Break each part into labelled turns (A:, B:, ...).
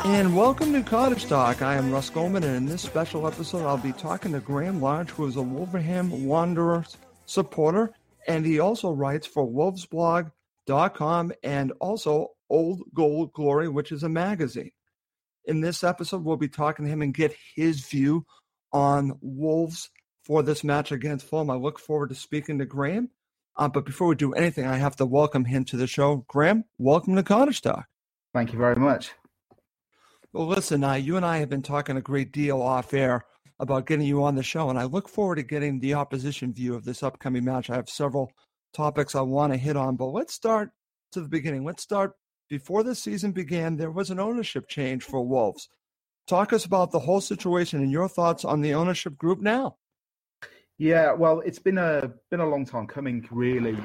A: And welcome to Cottage Talk. I am Russ Goldman, and in this special episode, I'll be talking to Graham Large, who is a Wolverhampton Wanderers supporter, and he also writes for wolvesblog.com and also Old Gold Glory, which is a magazine. In this episode, we'll be talking to him and get his view on Wolves for this match against Fulham. I look forward to speaking to Graham. But before we do anything, I have to welcome him to the show. Graham, welcome to Cottage Talk.
B: Thank you very much.
A: Well, listen, you and I have been talking a great deal off air about getting you on the show, and I look forward to getting the opposition view of this upcoming match. I have several topics I want to hit on, but let's start to the beginning. Let's start before the season began. There was an ownership change for Wolves. Talk us about the whole situation and your thoughts on the ownership group now.
B: Yeah, well, it's been a long time coming, really.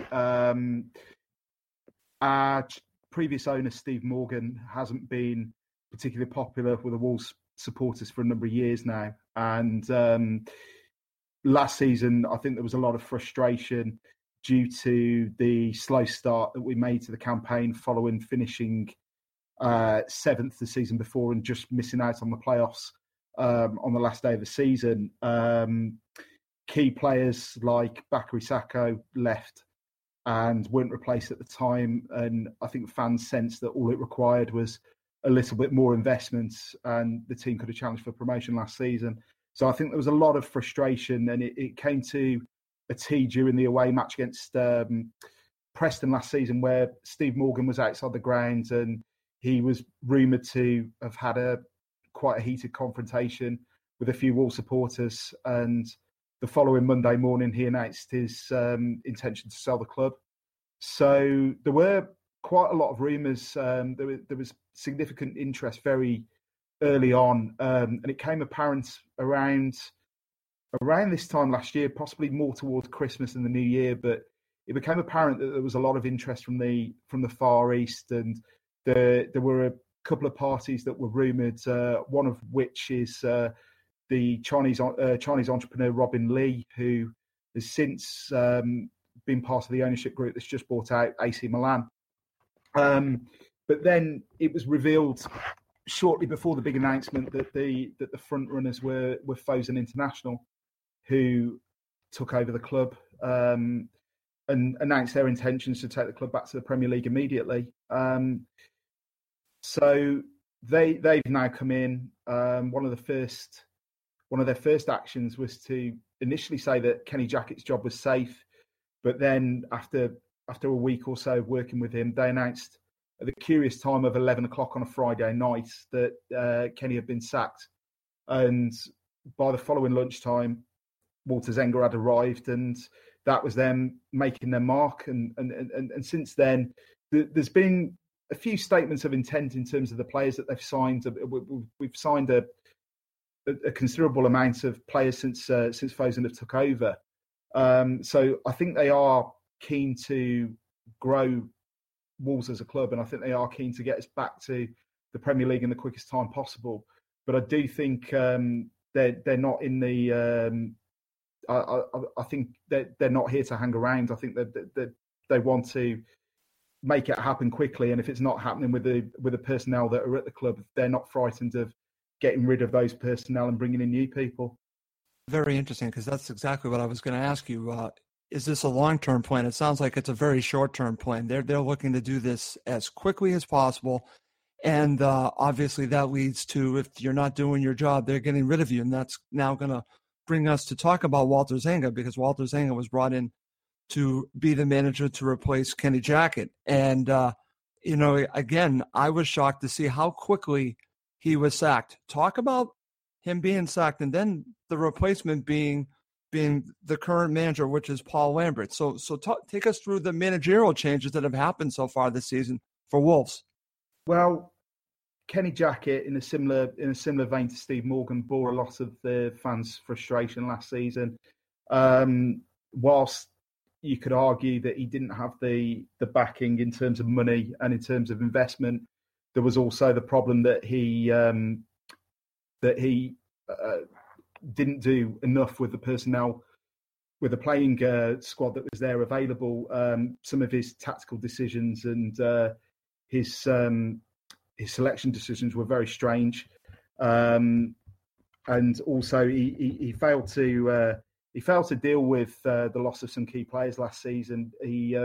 B: Our previous owner, Steve Morgan, hasn't been particularly popular with the Wolves supporters for a number of years now. And last season, I think there was a lot of frustration due to the slow start that we made to the campaign following finishing seventh the season before and just missing out on the playoffs on the last day of the season. Key players like Bakary Sakho left and weren't replaced at the time. And I think fans sensed that all it required was a little bit more investment and the team could have challenged for promotion last season. So I think there was a lot of frustration, and it came to a T during the away match against Preston last season, where Steve Morgan was outside the grounds and he was rumoured to have had quite a heated confrontation with a few Wolves supporters. And the following Monday morning, he announced his intention to sell the club. So there were quite a lot of rumours. There was significant interest very early on, and it came apparent around this time last year, possibly more towards Christmas and the New Year. But it became apparent that there was a lot of interest from the Far East, and there were a couple of parties that were rumoured. One of which is the Chinese entrepreneur Robin Lee, who has since been part of the ownership group that's just bought out AC Milan. But then it was revealed shortly before the big announcement that the front runners were Fosun International, who took over the club and announced their intentions to take the club back to the Premier League immediately. So they've now come in. One of their first actions was to initially say that Kenny Jackett's job was safe, but then after a week or so of working with him, they announced at the curious time of 11 o'clock on a Friday night that Kenny had been sacked. And by the following lunchtime, Walter Zenga had arrived, and that was them making their mark. And since then, there's been a few statements of intent in terms of the players that they've signed. We've signed a considerable amount of players since Fosun have took over. So I think they are keen to grow Wolves as a club, and I think they are keen to get us back to the Premier League in the quickest time possible. But I do think they're not in the. I think they're not here to hang around. I think that they want to make it happen quickly, and if it's not happening with the personnel that are at the club, they're not frightened of getting rid of those personnel and bringing in new people.
A: Very interesting, because that's exactly what I was going to ask you. Is this a long-term plan? It sounds like it's a very short-term plan. They're looking to do this as quickly as possible, and obviously that leads to, if you're not doing your job, they're getting rid of you, and that's now going to bring us to talk about Walter Zenga, because Walter Zenga was brought in to be the manager to replace Kenny Jackett. And, again, I was shocked to see how quickly he was sacked. Talk about him being sacked and then the replacement being the current manager, which is Paul Lambert. So take us through the managerial changes that have happened so far this season for Wolves.
B: Well, Kenny Jackett, in a similar vein to Steve Morgan, bore a lot of the fans' frustration last season. Whilst you could argue that he didn't have the backing in terms of money and in terms of investment, there was also the problem that he didn't do enough with the personnel, with the playing squad that was there available. Some of his tactical decisions and his his selection decisions were very strange, and also he failed to deal with the loss of some key players last season. He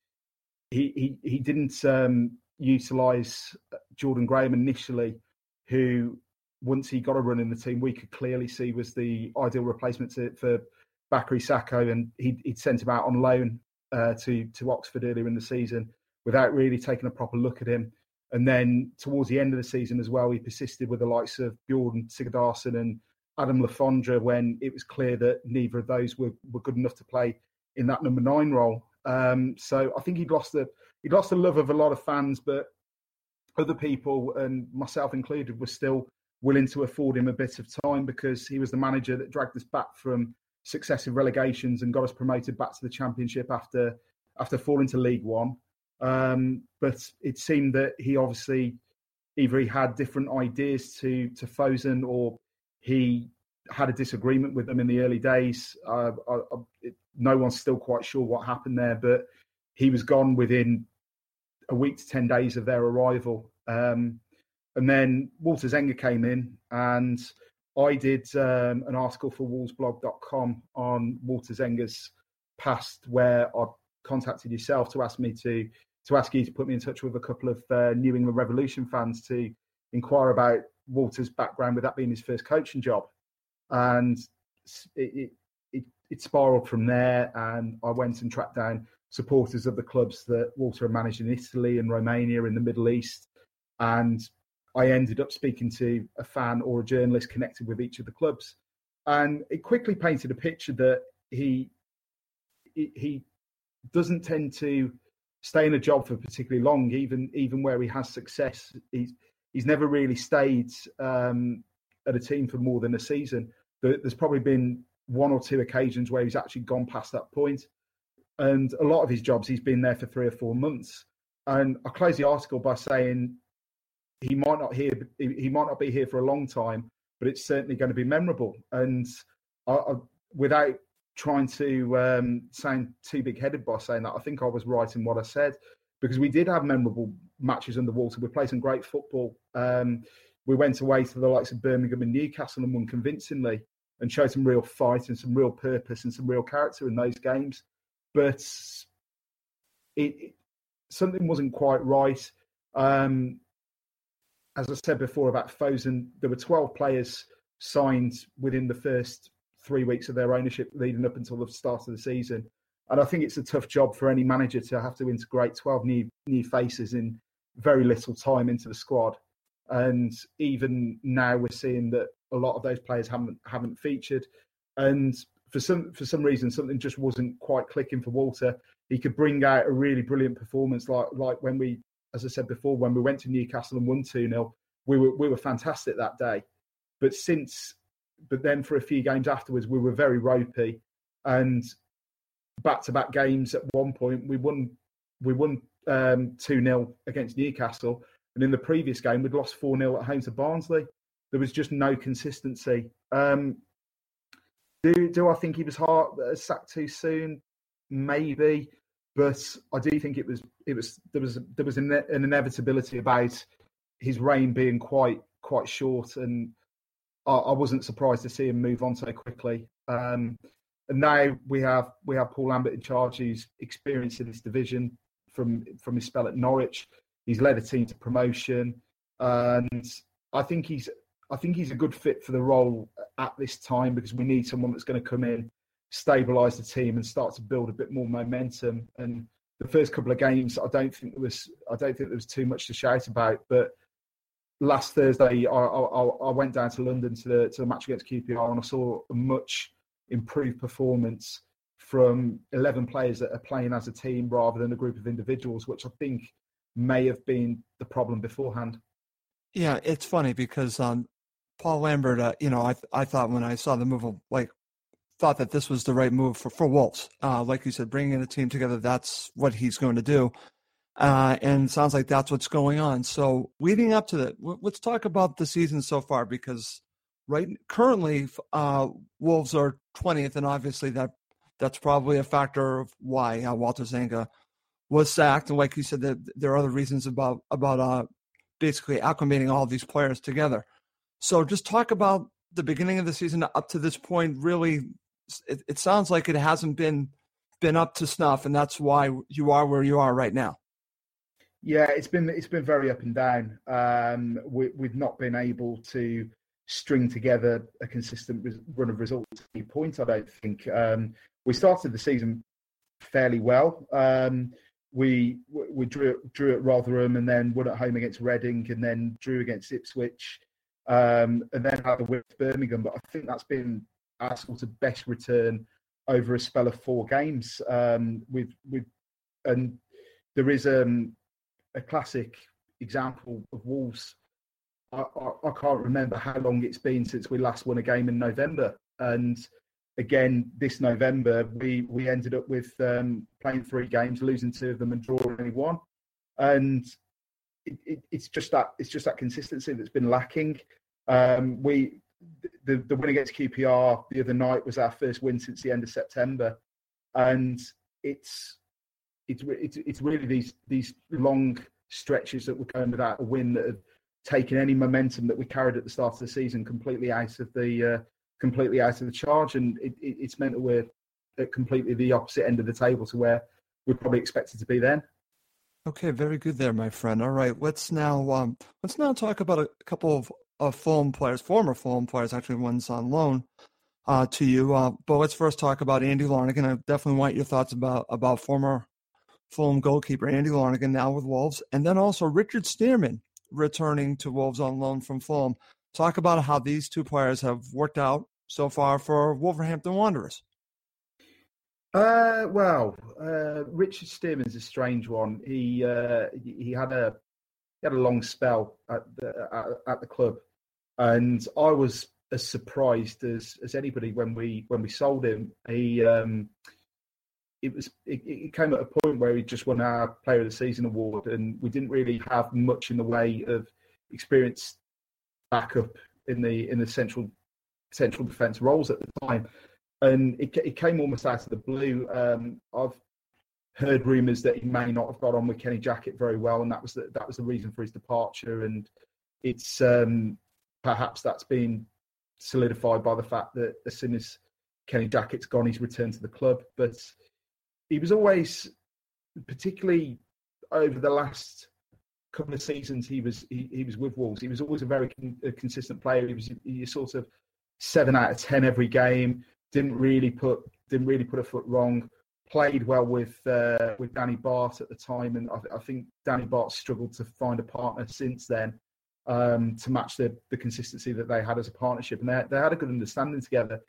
B: didn't utilise Jordan Graham initially, who, once he got a run in the team, we could clearly see was the ideal replacement for Bakary Sakho, and he'd sent him out on loan to Oxford earlier in the season without really taking a proper look at him. And then towards the end of the season as well, he persisted with the likes of Bjorn Sigurdarsson and Adam Le Fondre when it was clear that neither of those were good enough to play in that number 9 role. So I think he'd lost the love of a lot of fans, but other people, and myself included, were still willing to afford him a bit of time because he was the manager that dragged us back from successive relegations and got us promoted back to the Championship after falling to League One. But it seemed that he obviously either he had different ideas to Fosun, or he had a disagreement with them in the early days. No one's still quite sure what happened there, but he was gone within a week to 10 days of their arrival. And then Walter Zenga came in, and I did an article for WolvesBlog.com on Walter Zenga's past, where I contacted yourself to ask me to ask you to put me in touch with a couple of New England Revolution fans to inquire about Walter's background, with that being his first coaching job. And it spiraled from there, and I went and tracked down supporters of the clubs that Walter had managed in Italy and Romania, in the Middle East, and I ended up speaking to a fan or a journalist connected with each of the clubs, and it quickly painted a picture that he doesn't tend to stay in a job for particularly long, even where he has success. He's never really stayed at a team for more than a season. There's probably been 1 or 2 occasions where he's actually gone past that point. And a lot of his jobs, he's been there for 3 or 4 months. And I close the article by saying he might not be here for a long time, but it's certainly going to be memorable. And without trying to sound too big-headed by saying that, I think I was right in what I said, because we did have memorable matches under Walter. We played some great football. We went away to the likes of Birmingham and Newcastle and won convincingly, and showed some real fight and some real purpose and some real character in those games. But something wasn't quite right. As I said before about Fosun, there were 12 players signed within the first 3 weeks of their ownership leading up until the start of the season. And I think it's a tough job for any manager to have to integrate 12 new faces in very little time into the squad. And even now we're seeing that a lot of those players haven't featured. And for some reason, something just wasn't quite clicking for Walter. He could bring out a really brilliant performance, like when we, as I said before, when we went to Newcastle and won 2-0, we were fantastic that day. But then for a few games afterwards, we were very ropey, and back-to-back games at one point we won 2-0 against Newcastle, and in the previous game we'd lost 4-0 at home to Barnsley. There was just no consistency. Do I think he was sacked too soon? Maybe, but I do think there was an inevitability about his reign being quite short, and I wasn't surprised to see him move on so quickly. And now we have Paul Lambert in charge, who's experienced in this division from his spell at Norwich. He's led a team to promotion, and I think he's a good fit for the role at this time, because we need someone that's going to come in, stabilise the team, and start to build a bit more momentum. And the first couple of games, I don't think there was too much to shout about. But last Thursday, I went down to London to the match against QPR, and I saw a much improved performance from 11 players that are playing as a team rather than a group of individuals, which I think may have been the problem beforehand.
A: Yeah, it's funny because Paul Lambert, I thought when I saw the move, thought that this was the right move for Wolves. Like you said, bringing the team together, that's what he's going to do. And it sounds like that's what's going on. So leading up to that, let's talk about the season so far, because currently Wolves are 20th, and obviously that's probably a factor of why Walter Zenga was sacked. And like you said, there are other reasons about basically acclimating all these players together. So just talk about the beginning of the season up to this point. Really, it sounds like it hasn't been up to snuff, and that's why you are where you are right now.
B: Yeah, it's been very up and down. We've not been able to string together a consistent run of results at any point, I don't think. We started the season fairly well. We drew at Rotherham and then won at home against Reading and then drew against Ipswich and then had a win at Birmingham. But I think that's been our sort of best return over a spell of 4 games. And there is a classic example of Wolves. I can't remember how long it's been since we last won a game in November. And again, this November, we ended up with playing 3 games, losing 2 of them and drawing only 1. And it's just that consistency that's been lacking. The win against QPR the other night was our first win since the end of September. And it's really these long stretches that we're going without a win that have taken any momentum that we carried at the start of the season completely out of the charge, and it's meant that we're at completely the opposite end of the table to where we probably expected to be then.
A: Okay, very good there, my friend. All right, let's now talk about a couple of Fulham players, former Fulham players. Actually, one's on loan to you. But let's first talk about Andy Lonergan. I definitely want your thoughts about former Fulham goalkeeper Andy Lonergan, now with Wolves, and then also Richard Stearman returning to Wolves on loan from Fulham. Talk about how these 2 players have worked out so far for Wolverhampton Wanderers.
B: Richard Stearman's a strange one. He had a long spell at the club, and I was as surprised as anybody when we sold him. It came at a point where he just won our Player of the Season award, and we didn't really have much in the way of experience backup in the central defence roles at the time, and it came almost out of the blue. I've heard rumours that he may not have got on with Kenny Jackett very well, and that was the reason for his departure. And it's perhaps that's been solidified by the fact that as soon as Kenny Jackett's gone, he's returned to the club. But he was always, particularly over the last couple of seasons, he was with Wolves. He was always a very consistent player. He was sort of 7 out of 10 every game. Didn't really put a foot wrong. Played well with Danny Bart at the time, and I think Danny Bart struggled to find a partner since then to match the consistency that they had as a partnership, and they had a good understanding together.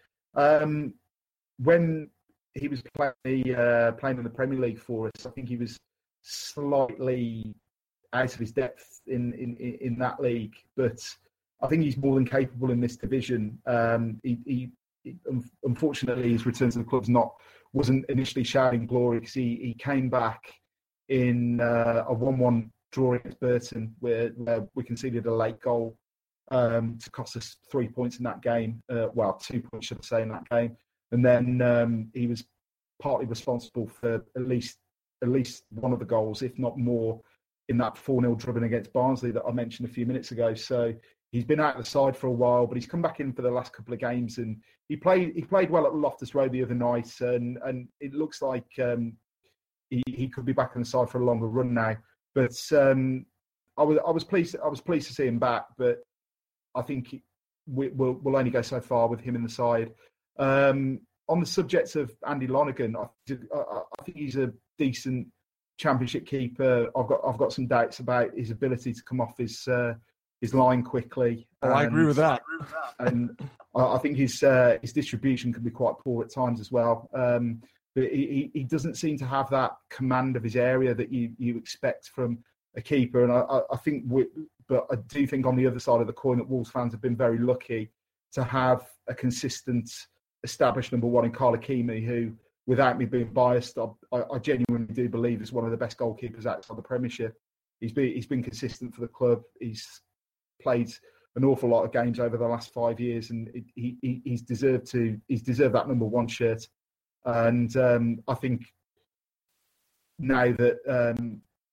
B: When he was playing in the Premier League for us, I think he was slightly out of his depth in that league, but I think he's more than capable in this division. He unfortunately, his return to the club's wasn't initially shouting glory, because he came back in a 1-1 draw against Burton, where we conceded a late goal to cost us 3 points in that game. 2 points, should I say, in that game. And then he was partly responsible for at least one of the goals, if not more, in that 4-0 drubbing against Barnsley that I mentioned a few minutes ago. So he's been out of the side for a while, but he's come back in for the last couple of games, and he played well at Loftus Road the other night, and it looks like he could be back on the side for a longer run now. But I was pleased to see him back, but I think we'll only go so far with him in the side. On the subject of Andy Lonergan, I think he's a decent Championship keeper. I've got some doubts about his ability to come off his line quickly.
A: I agree with that.
B: And I think his distribution can be quite poor at times as well. But he doesn't seem to have that command of his area that you expect from a keeper. And I do think on the other side of the coin that Wolves fans have been very lucky to have a consistent, established number one in Carl Ikeme, who, without me being biased, I genuinely do believe is one of the best goalkeepers outside the Premiership. He's been consistent for the club. He's played an awful lot of games over the last 5 years, and he's deserved that number one shirt. And I think now that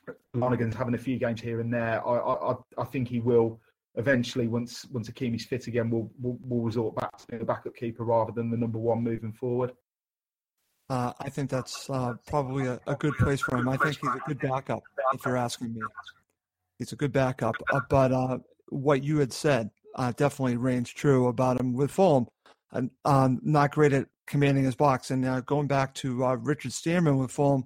B: Lonergan's having a few games here and there. I think he will eventually, once Hakimi's fit again, will resort back to being the backup keeper rather than the number one moving forward.
A: I think that's probably a good place for him. I think he's a good backup, if you're asking me. He's a good backup. But what you had said definitely reigns true about him with Fulham. Not great at commanding his box. And going back to Richard Stearman with Fulham,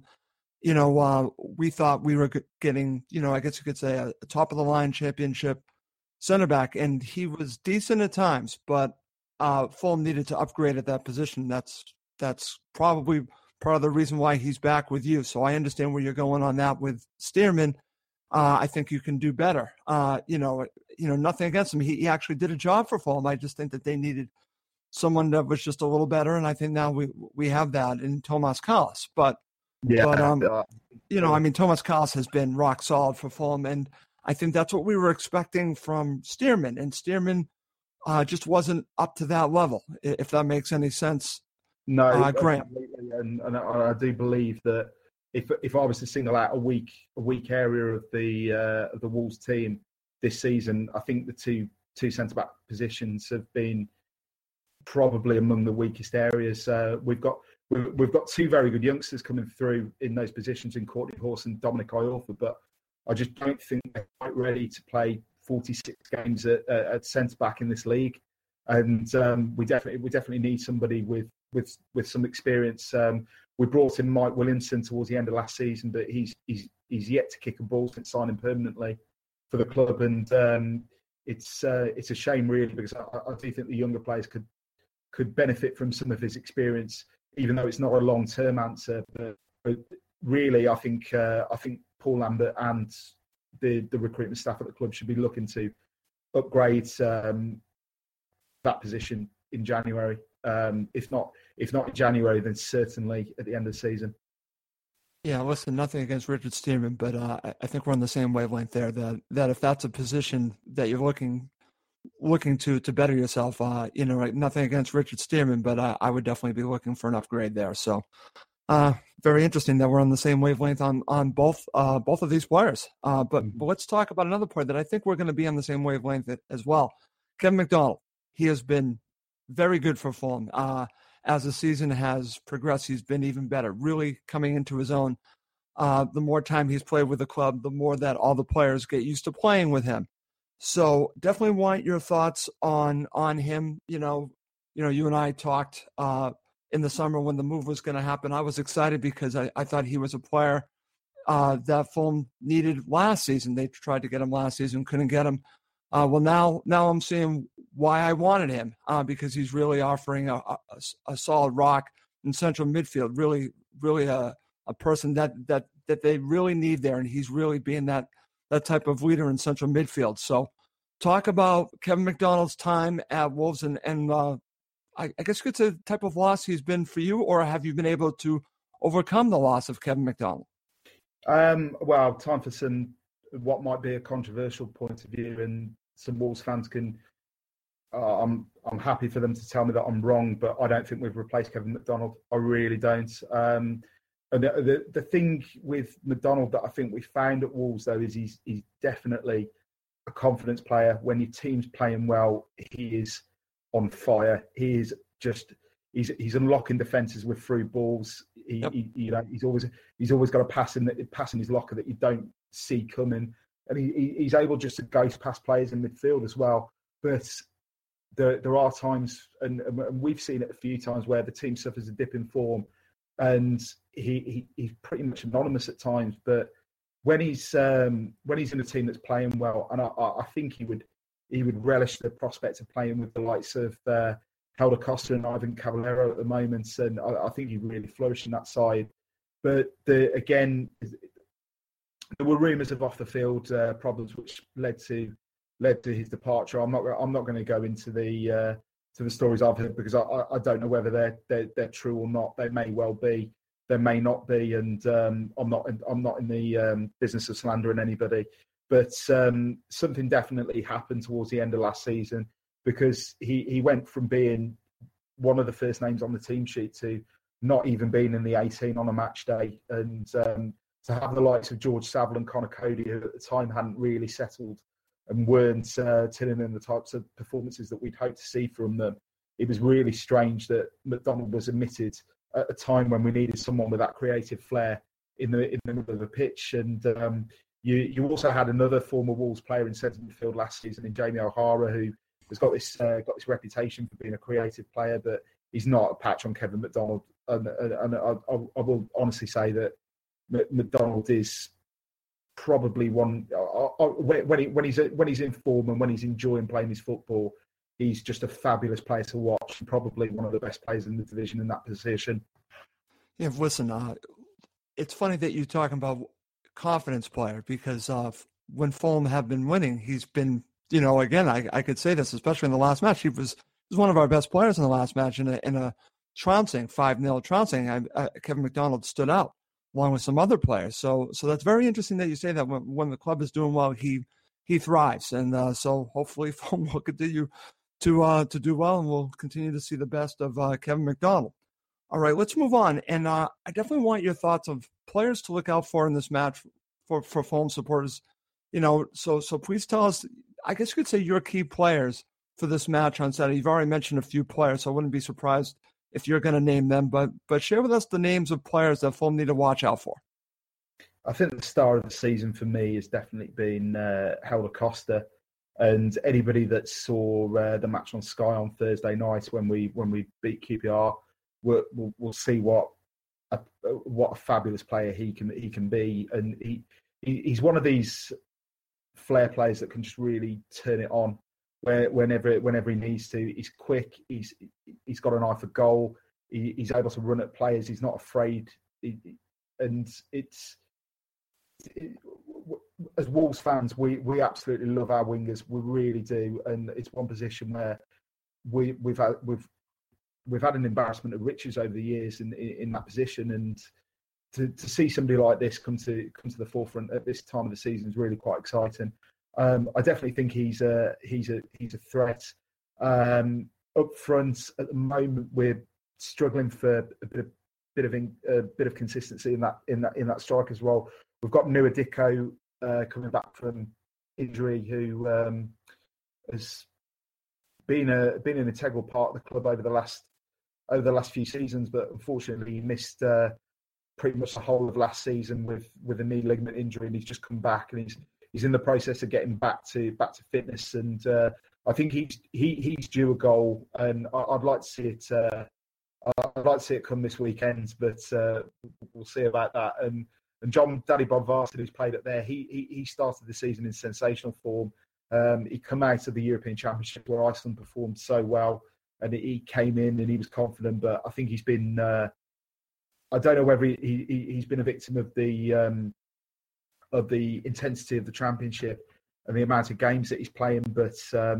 A: we thought we were getting, I guess you could say, a top-of-the-line championship center back. And he was decent at times, but Fulham needed to upgrade at that position. That's probably part of the reason why he's back with you. So I understand where you're going on that with Stearman. I think you can do better. Nothing against him. He actually did a job for Fulham. I just think that they needed someone that was just a little better, and I think now we have that in Tomas Kalas. But Tomas Kalas has been rock solid for Fulham, and I think that's what we were expecting from Stearman. And Stearman just wasn't up to that level, if that makes any sense.
B: No,
A: Graham.
B: And I do believe that if I was to single out a weak area of the Wolves team this season, I think the two centre back positions have been probably among the weakest areas. We've got two very good youngsters coming through in those positions in Courtney Horse and Dominic Iorfa, but I just don't think they're quite ready to play 46 games at centre back in this league. And we definitely need somebody with some experience. We brought in Mike Williamson towards the end of last season, but he's yet to kick a ball since signing permanently for the club, and it's a shame really, because I do think the younger players could benefit from some of his experience, even though it's not a long-term answer. But really, I think Paul Lambert and the recruitment staff at the club should be looking to upgrade that position in January. If not in January, then certainly at the end of the season.
A: Yeah, listen, nothing against Richard Stearman, but I think we're on the same wavelength there. That if that's a position that you're looking to better yourself, nothing against Richard Stearman, but I would definitely be looking for an upgrade there. So, very interesting that we're on the same wavelength on both of these players. But let's talk about another player that I think we're going to be on the same wavelength as well. Kevin McDonald. He has been very good for Fulham. As the season has progressed, he's been even better, really coming into his own. The more time he's played with the club, the more that all the players get used to playing with him. So definitely want your thoughts on him. You and I talked in the summer when the move was going to happen. I was excited because I thought he was a player that Fulham needed last season. They tried to get him last season, couldn't get him. Well, now I'm seeing why I wanted him, because he's really offering a solid rock in central midfield, really a person that they really need there, and he's really being that type of leader in central midfield. So talk about Kevin McDonald's time at Wolves, and I guess it's a type of loss he's been for you, or have you been able to overcome the loss of Kevin McDonald?
B: Well, time for what might be a controversial point of view, and some Wolves fans can. I'm happy for them to tell me that I'm wrong, but I don't think we've replaced Kevin McDonald. I really don't. And the thing with McDonald that I think we found at Wolves, though, is he's definitely a confidence player. When your team's playing well, he is on fire. He is just he's unlocking defences with through balls. He's always got a pass in his locker that you don't see coming, and he's able just to ghost past players in midfield as well. But there are times, and we've seen it a few times, where the team suffers a dip in form, and he's pretty much anonymous at times. But when he's in a team that's playing well, and I think he would relish the prospect of playing with the likes of Helder Costa and Ivan Cavallero at the moment, and I think he'd really flourish in that side. But again, there were rumours of off the field problems which led to his departure. I'm not going to go into the stories I've heard, because I don't know whether they're true or not. They may well be, they may not be, and I'm not in the business of slandering anybody. But something definitely happened towards the end of last season, because he went from being one of the first names on the team sheet to not even being in the 18 on a match day, and to have the likes of George Savile and Connor Cody, who at the time hadn't really settled and weren't tilling in the types of performances that we'd hoped to see from them. It was really strange that McDonald was omitted at a time when we needed someone with that creative flair in the middle of the pitch. And you also had another former Wolves player in centre midfield last season in Jamie O'Hara, who has got this reputation for being a creative player, but he's not a patch on Kevin McDonald. And I will honestly say that McDonald is probably one when he's in form and when he's enjoying playing his football, he's just a fabulous player to watch and probably one of the best players in the division in that position.
A: Yeah, listen, it's funny that you're talking about confidence player because when Fulham have been winning, he's been, again, I could say this, especially in the last match, he was one of our best players in the last match in a trouncing, 5-0 trouncing. Kevin McDonald stood out along with some other players. So that's very interesting that you say that when the club is doing well, he thrives. And so hopefully Fulham will continue to do well, and we'll continue to see the best of Kevin McDonald. All right, let's move on. And I definitely want your thoughts of players to look out for in this match for Fulham supporters. So please tell us, I guess you could say your key players for this match on Saturday. You've already mentioned a few players, so I wouldn't be surprised if you're going to name them. But share with us the names of players that Fulham need to watch out for.
B: I think the star of the season for me has definitely been Helder Costa. And anybody that saw the match on Sky on Thursday night when we beat QPR will see what a fabulous player he can be. And he's one of these flair players that can just really turn it on whenever he needs to. He's quick. He's got an eye for goal. He's able to run at players. He's not afraid. As Wolves fans, we absolutely love our wingers. We really do, and it's one position where we've had an embarrassment of riches over the years in that position, and to see somebody like this come to the forefront at this time of the season is really quite exciting. I definitely think he's a threat. Up front at the moment, we're struggling for a bit of consistency in that striker's role. We've got Nua Dicko coming back from injury, who has been an integral part of the club over the last few seasons, but unfortunately he missed pretty much the whole of last season with a knee ligament injury, and he's just come back and he's in the process of getting back to fitness. And I think he's due a goal, and I'd like to see it. I'd like to see it come this weekend, but we'll see about that. And John Daddy Bodvarsson, who's played up there, he started the season in sensational form. He come out of the European Championship where Iceland performed so well, and he came in and he was confident. But I think he's been, I don't know whether he's been a victim of the intensity of the Championship and the amount of games that he's playing. But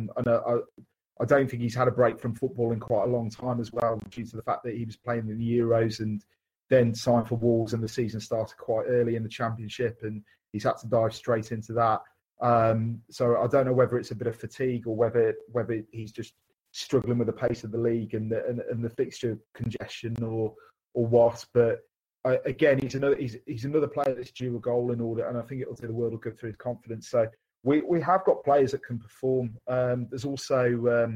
B: I don't think he's had a break from football in quite a long time as well, due to the fact that he was playing in the Euros and then signed for Wolves, and the season started quite early in the Championship, and he's had to dive straight into that. So I don't know whether it's a bit of fatigue or whether he's just struggling with the pace of the league and the fixture congestion or what. But again, he's another player that's due a goal in order, and I think it'll do the world of good for his confidence. So we have got players that can perform. There's also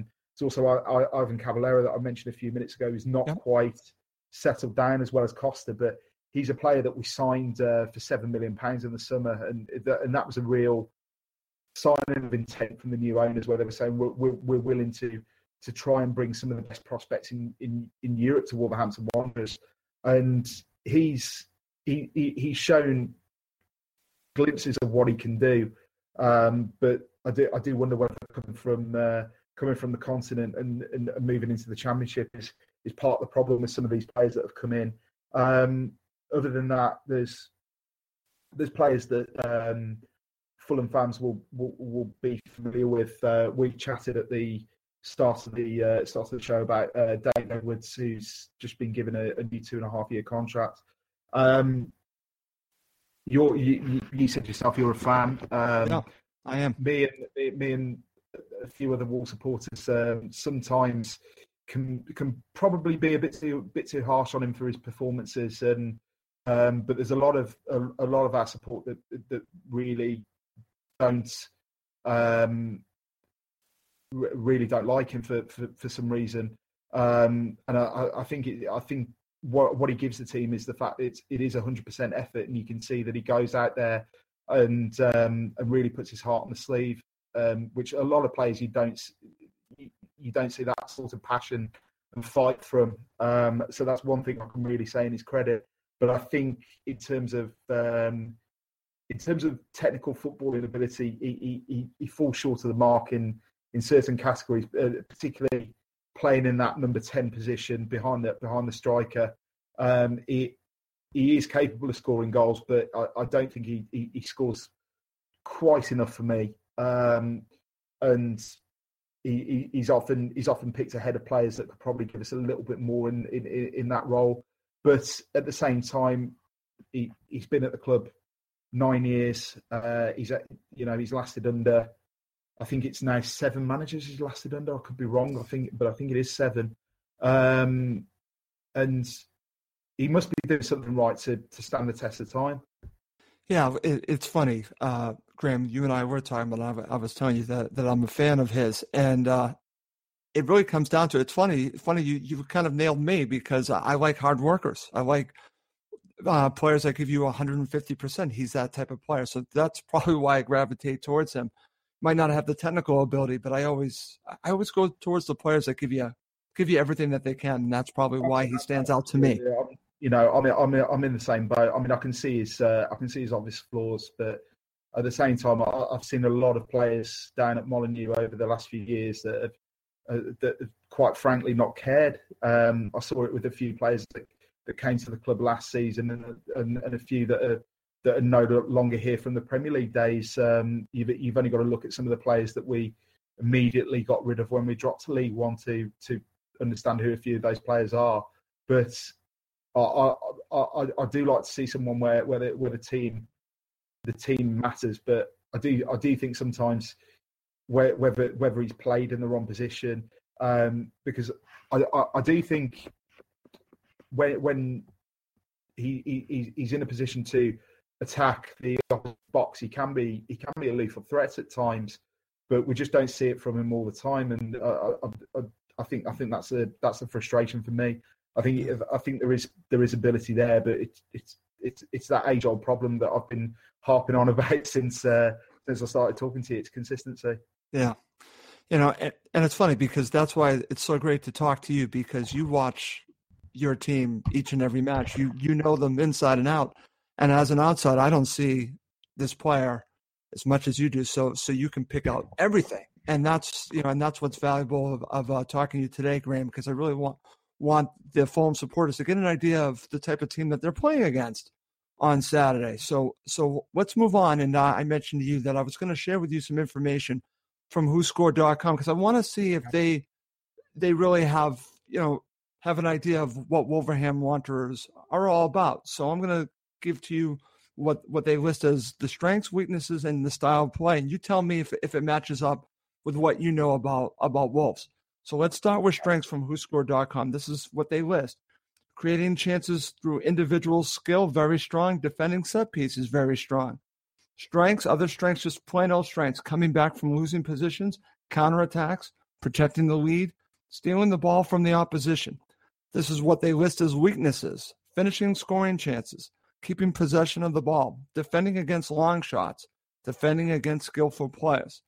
B: Ivan Cavallero that I mentioned a few minutes ago, who's not quite settled down as well as Costa, but he's a player that we signed for £7 million in the summer, and that was a real signing of intent from the new owners, where they were saying we're willing to try and bring some of the best prospects in Europe to Wolverhampton Wanderers, and he's shown glimpses of what he can do, but I do wonder whether coming from the continent and moving into the Championship is part of the problem with some of these players that have come in. Other than that, there's players that Fulham fans will be familiar with. We chatted at the start of the show about Dave Edwards, who's just been given a new 2.5-year contract. You said yourself you're a fan.
A: Yeah, I am.
B: Me and a few other Wolves supporters sometimes can probably be a bit too harsh on him for his performances, and But there's a lot of our support that really don't really don't like him for some reason. And I think what he gives the team is the fact that it is 100% effort, and you can see that he goes out there and really puts his heart on the sleeve, which a lot of players you don't see that sort of passion and fight from. So that's one thing I can really say in his credit. But I think in terms of technical footballing ability, he falls short of the mark in certain categories, particularly playing in that number 10 position behind the striker. He is capable of scoring goals, but I don't think he scores quite enough for me. And he's often picked ahead of players that could probably give us a little bit more in that role. But at the same time, he's been at the club 9 years. He's lasted under, I think it's now 7 managers he's lasted under. I could be wrong. I think it is 7. And he must be doing something right to stand the test of time.
A: Yeah, it's funny, Graham. You and I were talking about. I was telling you that I'm a fan of his, and it really comes down to it's funny. You kind of nailed me because I like hard workers. I like players that give you 150%. He's that type of player, so that's probably why I gravitate towards him. Might not have the technical ability, but I always go towards the players that give you everything that they can, and that's probably why he stands out to me.
B: I'm in the same boat. I mean, I can see his obvious flaws, but at the same time, I've seen a lot of players down at Molineux over the last few years that have quite frankly not cared. I saw it with a few players that came to the club last season, and a few that are no longer here from the Premier League days. You've only got to look at some of the players that we immediately got rid of when we dropped to League One to understand who a few of those players are. But I do like to see someone where the team matters. But I do think sometimes whether he's played in the wrong position, because I do think when he's in a position to attack the opposite box, he can be a lethal threat at times, but we just don't see it from him all the time. And I think that's a frustration for me. I think there is ability there, but it's that age-old problem that I've been harping on about since I started talking to you. It's consistency.
A: Yeah, and it's funny because that's why it's so great to talk to you, because you watch your team each and every match. You know them inside and out. And as an outsider, I don't see this player as much as you do. So you can pick out everything, and that's what's valuable of talking to you today, Graham, because I really want the Fulham supporters to get an idea of the type of team that they're playing against on Saturday. So let's move on. And I mentioned to you that I was going to share with you some information from WhoScored.com because I want to see if they really have an idea of what Wolverhampton Wanderers are all about. So I'm going to give to you what they list as the strengths, weaknesses, and the style of play. And you tell me if it matches up with what you know about Wolves. So let's start with strengths from WhoScored.com. This is what they list. Creating chances through individual skill, very strong. Defending set pieces, very strong. Strengths, other strengths, just plain old strengths. Coming back from losing positions, counterattacks, protecting the lead, stealing the ball from the opposition. This is what they list as weaknesses. Finishing scoring chances, keeping possession of the ball, defending against long shots, defending against skillful players,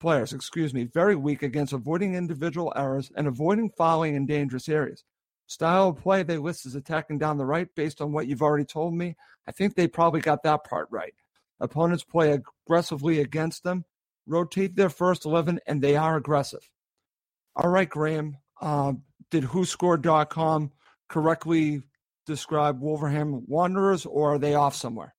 A: very weak against avoiding individual errors and avoiding fouling in dangerous areas. Style of play they list as attacking down the right based on what you've already told me. I think they probably got that part right. Opponents play aggressively against them, rotate their first 11, and they are aggressive. All right, Graham, did WhoScored.com correctly describe Wolverhampton Wanderers, or are they off somewhere?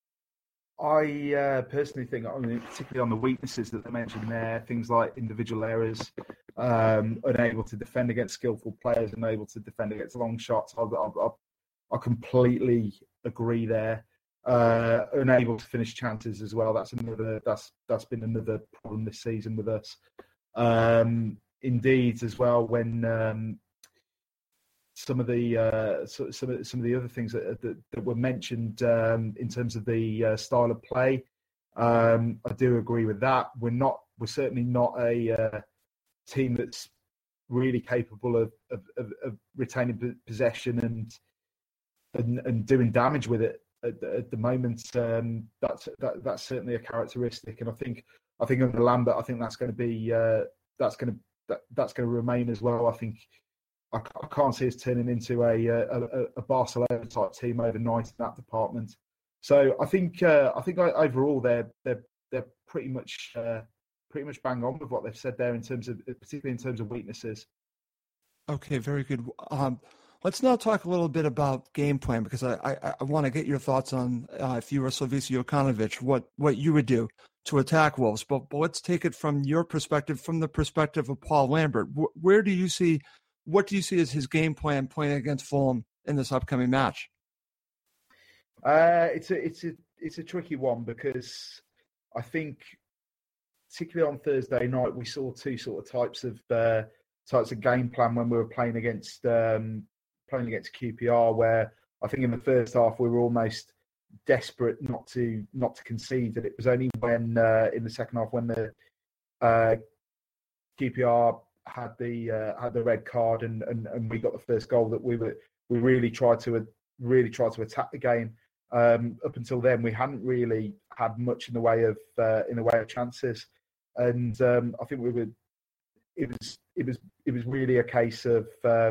B: I personally think, particularly on the weaknesses that they mentioned there, things like individual errors, unable to defend against skillful players, unable to defend against long shots. I completely agree there. Unable to finish chances as well. That's been another problem this season with us. Indeed, as well, when some of the other things that were mentioned in terms of the style of play. I do agree with that. We're certainly not a team that's really capable of retaining possession and doing damage with it at the moment. That's certainly a characteristic, and I think under Lambert, I think that's going to remain as well. I think I can't see us turning into a Barcelona type team overnight in that department. So I think overall they're pretty much bang on with what they've said there particularly in terms of weaknesses.
A: Okay, very good. Let's now talk a little bit about game plan, because I want to get your thoughts on if you were Slavisa Jokanovic, what you would do to attack Wolves. But let's take it from your perspective, from the perspective of Paul Lambert. What do you see as his game plan playing against Fulham in this upcoming match?
B: It's a tricky one, because I think particularly on Thursday night we saw two sort of types of game plan when we were playing against QPR, where I think in the first half we were almost desperate not to concede, and it was only when in the second half when the QPR had the red card and we got the first goal that we really tried to attack the game. Up until then, we hadn't really had much in the way of chances, and I think it was really a case of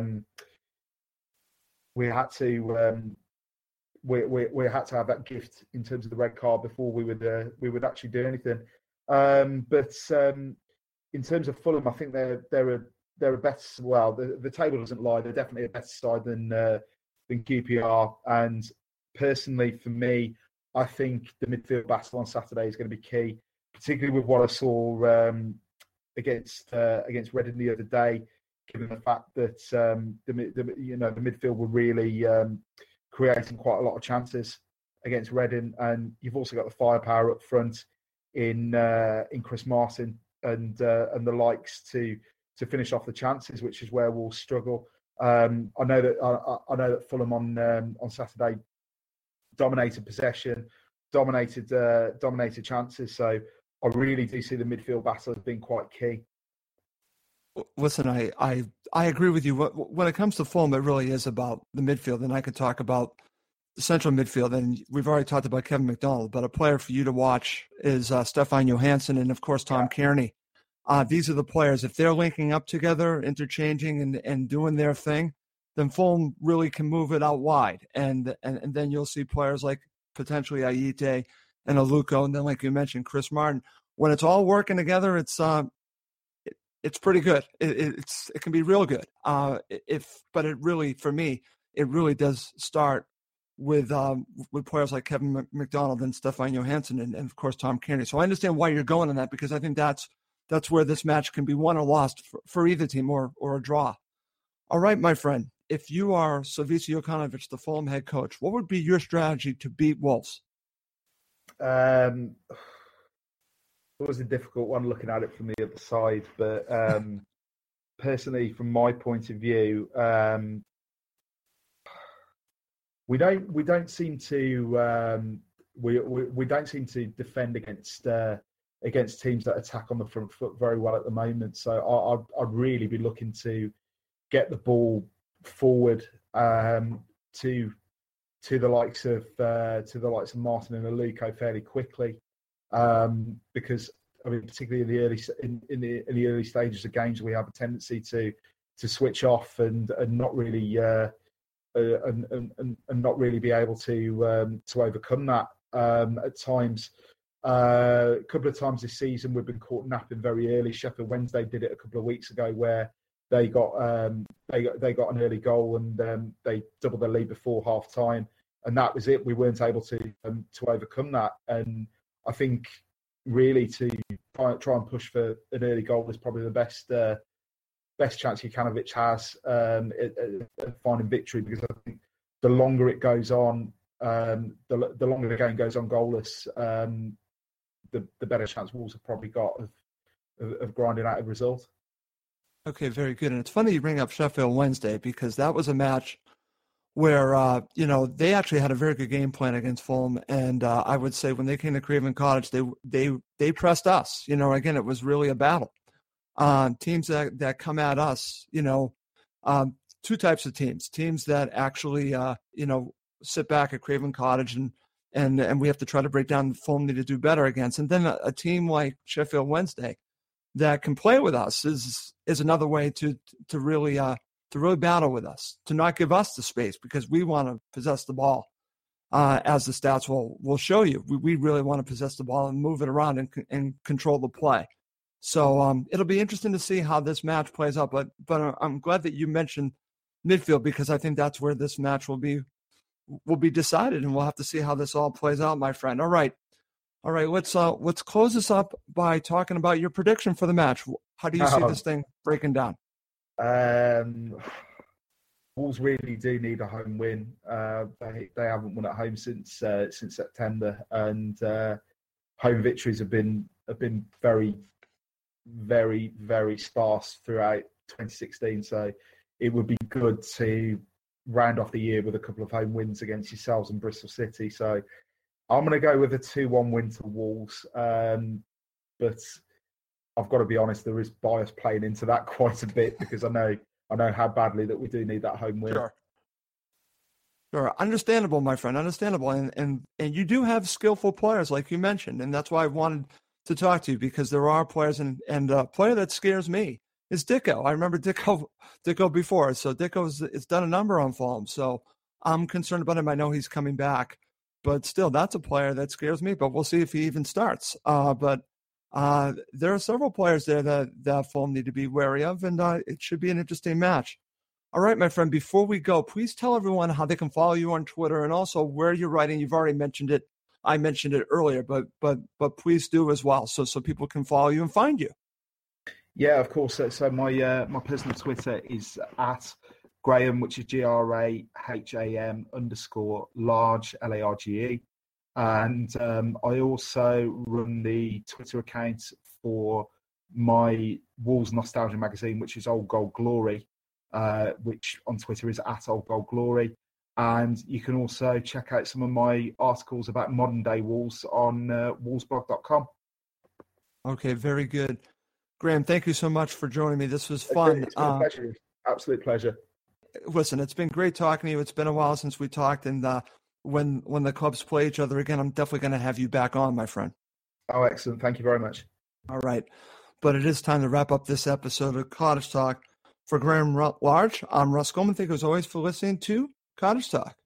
B: we had to have that gift in terms of the red card before we would actually do anything. But in terms of Fulham, I think they're a better. Well, the table doesn't lie. They're definitely a better side than QPR. And personally, for me, I think the midfield battle on Saturday is going to be key, particularly with what I saw against Reading the other day. Given the fact that the midfield were really creating quite a lot of chances against Reading, and you've also got the firepower up front in Chris Martin and the likes to finish off the chances, which is where we'll struggle. I know that Fulham on Saturday dominated possession, dominated chances. So I really do see the midfield battle as being quite key.
A: Listen, I agree with you. When it comes to Fulham, it really is about the midfield, and I could talk about the central midfield, and we've already talked about Kevin McDonald, but a player for you to watch is Stefan Johansson and, of course, Tom Kearney. These are the players. If they're linking up together, interchanging and doing their thing, then Fulham really can move it out wide, and then you'll see players like potentially Ayite and Aluko, and then, like you mentioned, Chris Martin. When it's all working together, it's pretty good. It can be real good. But it really, for me, it really does start with players like Kevin McDonald and Stefan Johansson and of course Tom Kearney. So I understand why you're going on that, because I think that's where this match can be won or lost for either team or a draw. All right, my friend, if you are Slavisa Jokanovic, the Fulham head coach, what would be your strategy to beat Wolves?
B: It was a difficult one looking at it from the other side, but personally, from my point of view, we don't seem to defend against teams that attack on the front foot very well at the moment. So I'd really be looking to get the ball forward to the likes of Martin and Aluko fairly quickly. Because I mean, particularly in the early stages of games, we have a tendency to switch off and not really and not really be able to overcome that. At times, a couple of times this season, we've been caught napping very early. Sheffield Wednesday did it a couple of weeks ago, where they got an early goal and they doubled their lead before half time, and that was it. We weren't able to overcome that, and I think really to try and push for an early goal is probably the best chance Jokanovic has at finding victory, because I think the longer it goes on, the longer the game goes on goalless, the better chance Wolves have probably got of grinding out a result.
A: Okay, very good. And it's funny you bring up Sheffield Wednesday because that was a match where they actually had a very good game plan against Fulham, and I would say when they came to Craven Cottage, they pressed us. Again, it was really a battle. Teams that come at us, two types of teams that actually sit back at Craven Cottage and we have to try to break down Fulham need to do better against, and then a team like Sheffield Wednesday that can play with us is another way to really battle with us, to not give us the space because we want to possess the ball. As the stats will show you, we really want to possess the ball and move it around and control the play. So it'll be interesting to see how this match plays out. But I'm glad that you mentioned midfield because I think that's where this match will be decided, and we'll have to see how this all plays out, my friend. All right. Let's close this up by talking about your prediction for the match. How do you see this thing breaking down?
B: Wolves really do need a home win. They haven't won at home since September, and home victories have been very, very, very sparse throughout 2016. So it would be good to round off the year with a couple of home wins against yourselves and Bristol City. So I'm going to go with a 2-1 win to Wolves. But I've got to be honest, there is bias playing into that quite a bit because I know how badly that we do need that home win.
A: Sure. Understandable, my friend. Understandable. And you do have skillful players, like you mentioned. And that's why I wanted to talk to you because there are players and a player that scares me is Dicko. I remember Dicko before. So Dicko's done a number on Fulham. So I'm concerned about him. I know he's coming back. But still, that's a player that scares me. But we'll see if he even starts. But there are several players there that Fulham need to be wary of, and it should be an interesting match. All right, my friend, before we go, please tell everyone how they can follow you on Twitter and also where you're writing. You've already mentioned it. I mentioned it earlier, but please do as well so people can follow you and find you.
B: Yeah, of course. So my personal Twitter is at Graham, which is GRAHAM _ large LARGE. And I also run the Twitter account for my Wolves Nostalgia magazine, which is Old Gold Glory, which on Twitter is at Old Gold Glory. And you can also check out some of my articles about modern day Wolves on wolvesblog.com. Okay,
A: very good. Graham, thank you so much for joining me. This was fun.
B: It's been a pleasure. Absolute pleasure.
A: Listen, it's been great talking to you. It's been a while since we talked, and when the clubs play each other again, I'm definitely going to have you back on, my friend.
B: Oh, excellent. Thank you very much.
A: All right. But it is time to wrap up this episode of Cottage Talk. For Graham Large, I'm Russ Goldman. Thank you as always for listening to Cottage Talk.